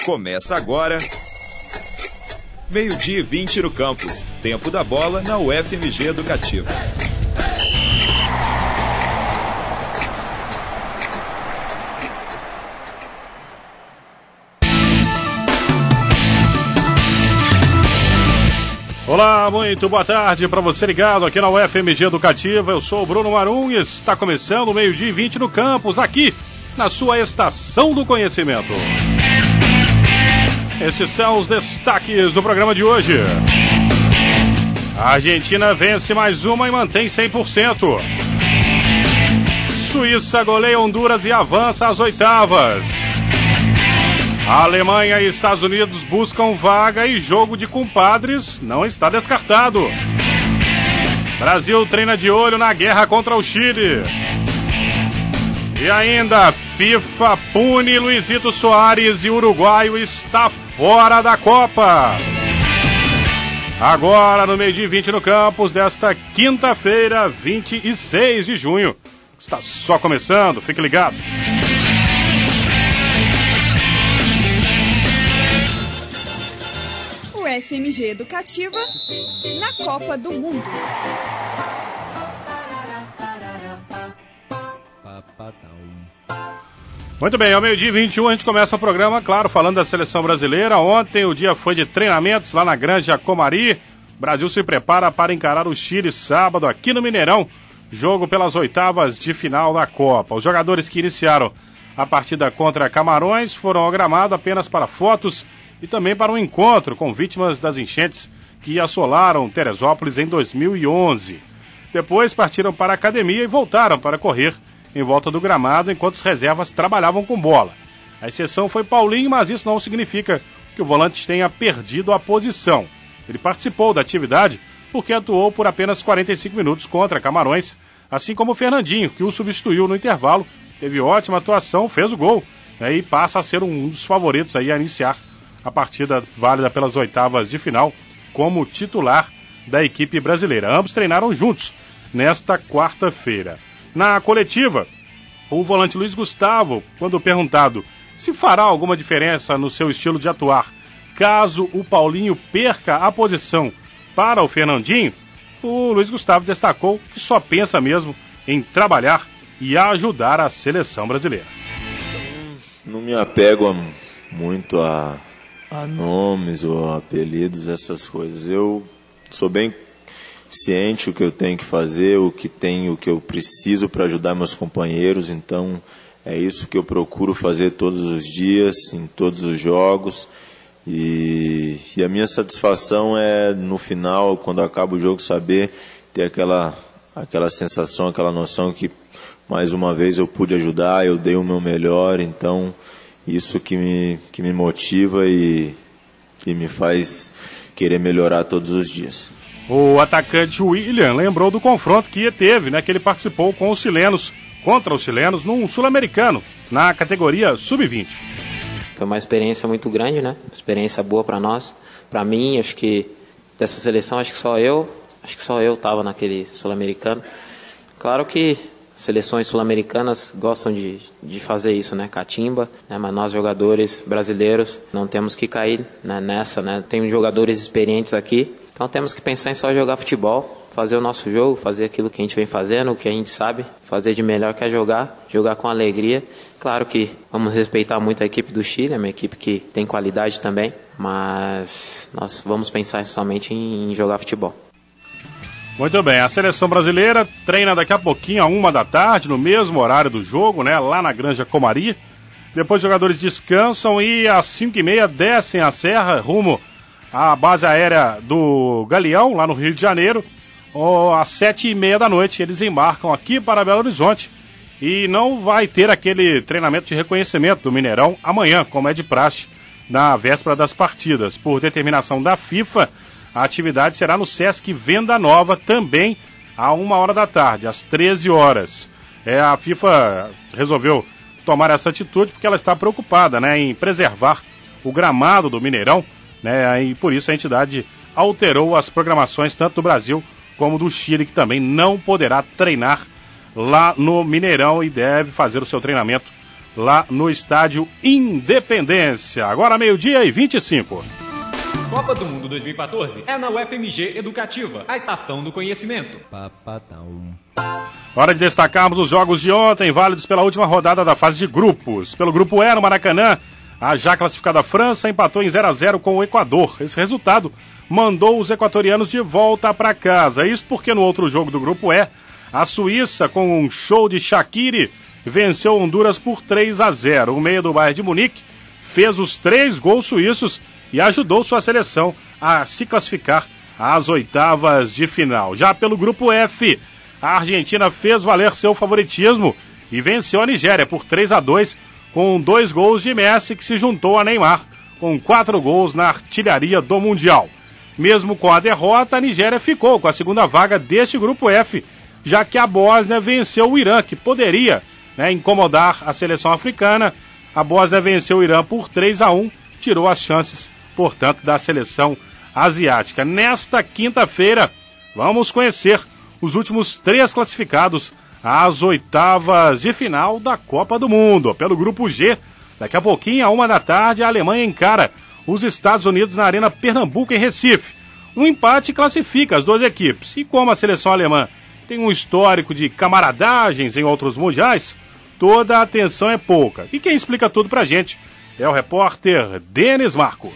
Começa agora, 12h20 no campus. Tempo da bola na UFMG Educativa. Olá, muito boa tarde para você ligado aqui na UFMG Educativa. Eu sou o Bruno Marum e está começando o 12h20 no campus, aqui na sua Estação do Conhecimento. Estes são os destaques do programa de hoje. A Argentina vence mais uma e mantém 100%. Suíça goleia Honduras e avança às oitavas. A Alemanha e Estados Unidos buscam vaga e jogo de compadres não está descartado. Brasil treina de olho na guerra contra o Chile. E ainda, FIFA pune Luizito Soares e o uruguaio está fora da Copa. Agora no 12h20 no campus desta quinta-feira, 26 de junho. Está só começando, fique ligado. UFMG Educativa na Copa do Mundo. Muito bem, ao 12h21 a gente começa o programa, claro, falando da seleção brasileira. Ontem o dia foi de treinamentos lá na Granja Comari. O Brasil se prepara para encarar o Chile sábado aqui no Mineirão. Jogo pelas oitavas de final da Copa. Os jogadores que iniciaram a partida contra Camarões foram ao gramado apenas para fotos e também para um encontro com vítimas das enchentes que assolaram Teresópolis em 2011. Depois partiram para a academia e voltaram para correr em volta do gramado enquanto as reservas trabalhavam com bola. A exceção foi Paulinho, mas isso não significa que o volante tenha perdido a posição. Ele participou da atividade porque atuou por apenas 45 minutos contra Camarões, assim como o Fernandinho, que o substituiu no intervalo, teve ótima atuação, fez o gol, e passa a ser um dos favoritos aí a iniciar a partida válida pelas oitavas de final como titular da equipe brasileira. Ambos treinaram juntos nesta quarta-feira. Na coletiva, o volante Luiz Gustavo, quando perguntado se fará alguma diferença no seu estilo de atuar caso o Paulinho perca a posição para o Fernandinho, o Luiz Gustavo destacou que só pensa mesmo em trabalhar e ajudar a seleção brasileira. Não me apego muito a nomes ou apelidos, essas coisas. Eu sou bem ciente o que eu tenho que fazer, o que eu preciso para ajudar meus companheiros, então é isso que eu procuro fazer todos os dias, em todos os jogos, e a minha satisfação é no final, quando acaba o jogo, saber ter aquela sensação, aquela noção que mais uma vez eu pude ajudar, eu dei o meu melhor, então isso que me motiva e me faz querer melhorar todos os dias. O atacante William lembrou do confronto que teve, né, que ele participou com os chilenos, contra os chilenos, num sul-americano, na categoria sub-20. Foi uma experiência muito grande, né? Experiência boa para nós. Para mim, acho que dessa seleção, acho que só eu estava naquele sul-americano. Claro que seleções sul-americanas gostam de fazer isso, né? Catimba, né? Mas nós jogadores brasileiros não temos que cair, né, nessa, né? Tem jogadores experientes aqui. Então temos que pensar em só jogar futebol, fazer o nosso jogo, fazer aquilo que a gente vem fazendo, o que a gente sabe fazer de melhor, que é jogar com alegria. Claro que vamos respeitar muito a equipe do Chile, é uma equipe que tem qualidade também, mas nós vamos pensar somente em jogar futebol. Muito bem, a seleção brasileira treina daqui a pouquinho, à 13h, no mesmo horário do jogo, né, lá na Granja Comari. Depois os jogadores descansam e às 5h30 descem a serra rumo à base aérea do Galeão, lá no Rio de Janeiro. Às 7h30 da noite eles embarcam aqui para Belo Horizonte e não vai ter aquele treinamento de reconhecimento do Mineirão amanhã, como é de praxe, na véspera das partidas. Por determinação da FIFA, a atividade será no Sesc Venda Nova, também à 13h, às 13h. A FIFA resolveu tomar essa atitude porque ela está preocupada, né, em preservar o gramado do Mineirão, né, e por isso a entidade alterou as programações tanto do Brasil como do Chile, que também não poderá treinar lá no Mineirão e deve fazer o seu treinamento lá no estádio Independência. Agora 12:25. Copa do Mundo 2014 é na UFMG Educativa, a estação do conhecimento. Hora de destacarmos os jogos de ontem, válidos pela última rodada da fase de grupos. Pelo grupo E, no Maracanã, a já classificada França empatou em 0-0 com o Equador. Esse resultado mandou os equatorianos de volta para casa. Isso porque no outro jogo do grupo E, a Suíça, com um show de Shaqiri, venceu Honduras por 3-0. O meia do Bayern de Munique fez os 3 gols suíços e ajudou sua seleção a se classificar às oitavas de final. Já pelo grupo F, a Argentina fez valer seu favoritismo e venceu a Nigéria por 3-2, com 2 gols de Messi, que se juntou a Neymar, com 4 gols na artilharia do Mundial. Mesmo com a derrota, a Nigéria ficou com a segunda vaga deste grupo F, já que a Bósnia venceu o Irã, que poderia incomodar a seleção africana. A Bósnia venceu o Irã por 3-1, tirou as chances, portanto, da seleção asiática. Nesta quinta-feira, vamos conhecer os últimos 3 classificados às oitavas de final da Copa do Mundo. Pelo grupo G, daqui a pouquinho, à 13h, a Alemanha encara os Estados Unidos na Arena Pernambuco, em Recife. Um empate classifica as duas equipes. E como a seleção alemã tem um histórico de camaradagens em outros mundiais, toda a atenção é pouca. E quem explica tudo pra gente é o repórter Denis Marco.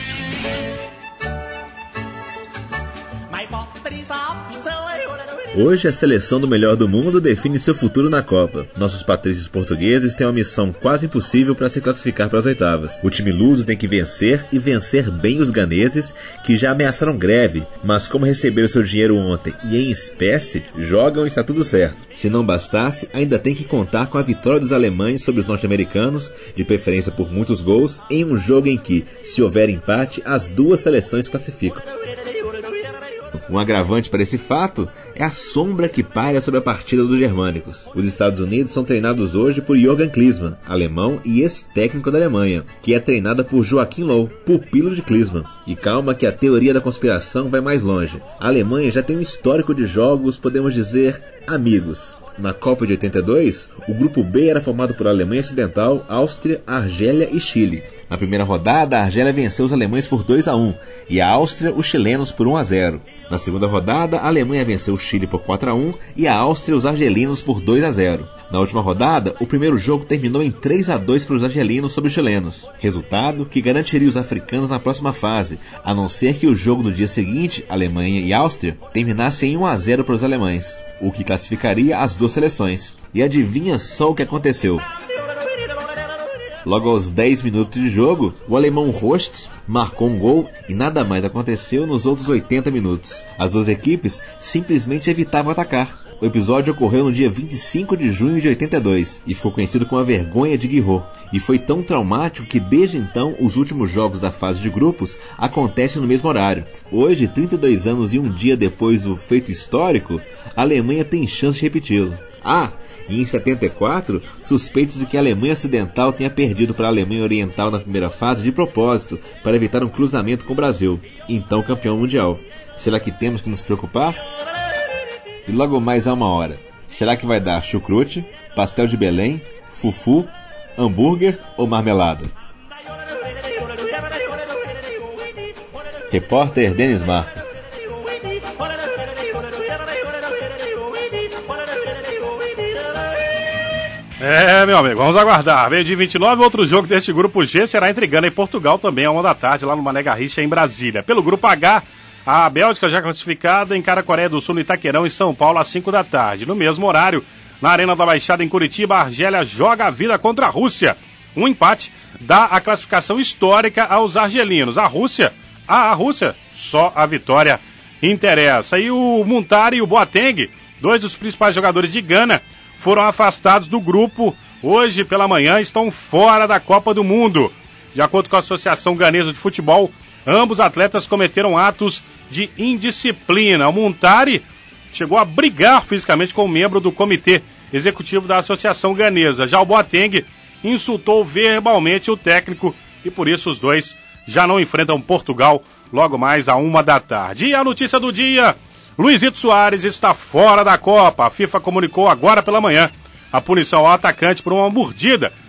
Hoje, a seleção do melhor do mundo define seu futuro na Copa. Nossos patrícios portugueses têm uma missão quase impossível para se classificar para as oitavas. O time luso tem que vencer e vencer bem os ganeses, que já ameaçaram greve, mas como receberam seu dinheiro ontem e em espécie, jogam e está tudo certo. Se não bastasse, ainda tem que contar com a vitória dos alemães sobre os norte-americanos, de preferência por muitos gols, em um jogo em que, se houver empate, as duas seleções classificam. Um agravante para esse fato é a sombra que paira sobre a partida dos germânicos. Os Estados Unidos são treinados hoje por Jürgen Klinsmann, alemão e ex-técnico da Alemanha, que é treinada por Joachim Löw, pupilo de Klinsmann. E calma que a teoria da conspiração vai mais longe. A Alemanha já tem um histórico de jogos, podemos dizer, amigos. Na Copa de 82, o grupo B era formado por Alemanha Ocidental, Áustria, Argélia e Chile. Na primeira rodada, a Argélia venceu os alemães por 2-1 e a Áustria os chilenos por 1-0. Na segunda rodada, a Alemanha venceu o Chile por 4-1 e a Áustria os argelinos por 2-0. Na última rodada, o primeiro jogo terminou em 3-2 para os argelinos sobre os chilenos, resultado que garantiria os africanos na próxima fase, a não ser que o jogo do dia seguinte, Alemanha e Áustria, terminasse em 1-0 para os alemães, o que classificaria as duas seleções. E adivinha só o que aconteceu? Logo aos 10 minutos de jogo, o alemão Rost marcou um gol e nada mais aconteceu nos outros 80 minutos. As duas equipes simplesmente evitavam atacar. O episódio ocorreu no dia 25 de junho de 82 e ficou conhecido como a vergonha de Guiraud. E foi tão traumático que desde então os últimos jogos da fase de grupos acontecem no mesmo horário. Hoje, 32 anos e um dia depois do feito histórico, a Alemanha tem chance de repeti-lo. E em 74, suspeitos de que a Alemanha Ocidental tenha perdido para a Alemanha Oriental na primeira fase de propósito para evitar um cruzamento com o Brasil, então campeão mundial. Será que temos que nos preocupar? E logo mais a 1h, será que vai dar chucrute, pastel de Belém, fufu, hambúrguer ou marmelada? Repórter Denis Marco. Meu amigo, vamos aguardar. Meio-dia 29, outro jogo deste grupo G será entre Gana e Portugal, também à 1h, lá no Mané Garrincha, em Brasília. Pelo grupo H, a Bélgica já classificada encara a Coreia do Sul no Itaquerão, em São Paulo, às 5h. No mesmo horário, na Arena da Baixada, em Curitiba, a Argélia joga a vida contra a Rússia. Um empate dá a classificação histórica aos argelinos. A Rússia, só a vitória interessa. E o Muntari e o Boateng, dois dos principais jogadores de Gana, foram afastados do grupo. Hoje pela manhã estão fora da Copa do Mundo. De acordo com a Associação Ganesa de Futebol, ambos atletas cometeram atos de indisciplina. O Muntari chegou a brigar fisicamente com um membro do comitê executivo da Associação Ganesa. Já o Boateng insultou verbalmente o técnico e por isso os dois já não enfrentam Portugal logo mais à 1h. E a notícia do dia: Luizito Soares está fora da Copa. A FIFA comunicou agora pela manhã a punição ao atacante por uma mordida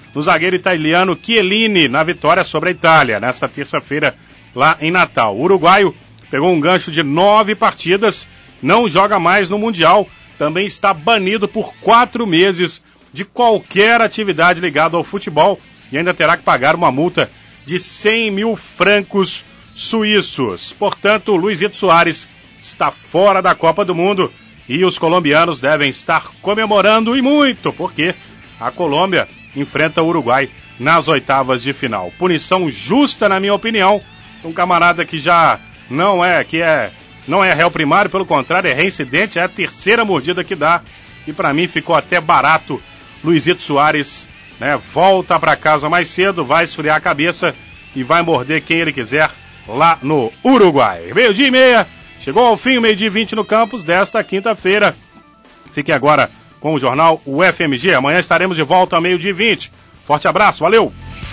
no zagueiro italiano Chiellini, na vitória sobre a Itália, nesta terça-feira lá em Natal. O uruguaio pegou um gancho de 9 partidas, não joga mais no Mundial, também está banido por 4 meses de qualquer atividade ligada ao futebol e ainda terá que pagar uma multa de 100 mil francos suíços. Portanto, Luizito Soares está fora da Copa do Mundo e os colombianos devem estar comemorando e muito, porque a Colômbia enfrenta o Uruguai nas oitavas de final. Punição justa, na minha opinião, um camarada que já não é réu primário, pelo contrário, é reincidente, é a terceira mordida que dá, e para mim ficou até barato. Luizito Soares, né, volta para casa mais cedo, vai esfriar a cabeça e vai morder quem ele quiser lá no Uruguai. 12:30, chegou ao fim o 12:20 no campus desta quinta-feira. Fique agora com o jornal UFMG. Amanhã estaremos de volta ao 12:20. Forte abraço, valeu!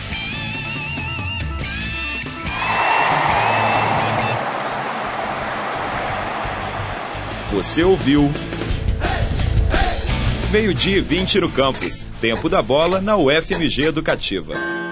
Você ouviu 12:20 no campus. Tempo da bola na UFMG Educativa.